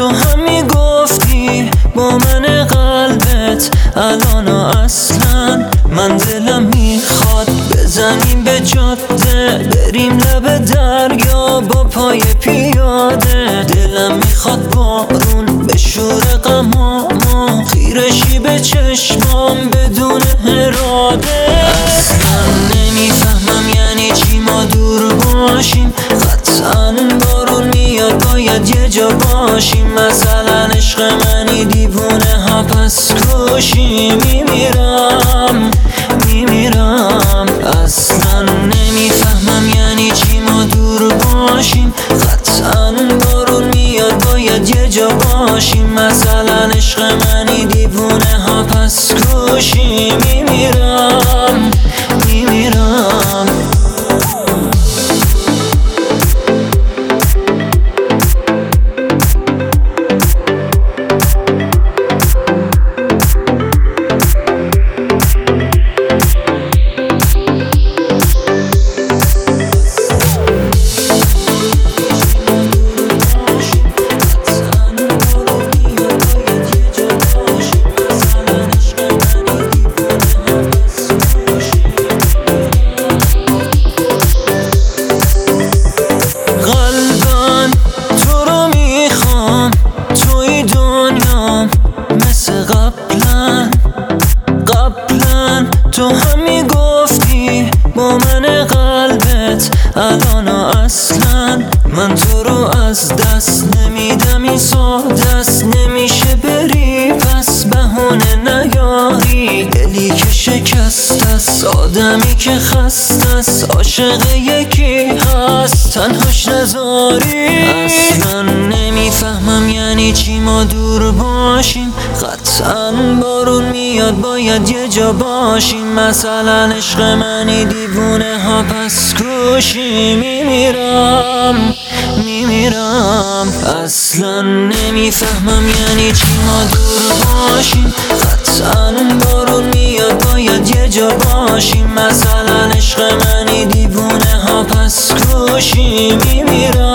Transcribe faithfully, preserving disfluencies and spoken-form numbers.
تو هم میگفتی با من قلبت الان اصلا من دلم میخواد بزنیم به جاده، بریم لب دریا با پای پیاده. دلم میخواد بارون بشوره غمامو، خیرشی به چشمام بدون اراده. اصلا نمیفهمم یعنی چی ما دور باشیم، قطعا بارون میاد باید یه جا باشیم. مثلا عشق منی دیوونه ها پس کشی، میمیرم میمیرم. اصلا نمیفهمم یعنی چی ما دور باشیم، قطعا بارون میاد باید یه جا باشیم. مثلا عشق منی دیوونه ها پس کشی، میمیرم میمیرم. تو هم میگفتی با من قلبت الان اصلا من تو رو از دست نمیدم، این ساده است نمیشه بری پس بهونه نیاری. دلی که شکست است، آدمی که خسته است، عاشق یکی هست تنهاش نذاری. اصلا نمیفهمم یعنی چی ما دور باشیم، قطعا بارون میاد باید یه جا باشیم. مثلا عشق منی دیوونه ها پس کشی، میمیرم میمیرم. اصلا نمیفهمم یعنی چی ما دور باشیم، قطعا بارون میاد باید یه جا باشیم. مثلا عشق منی دیوونه ها پس کشی، میمیرم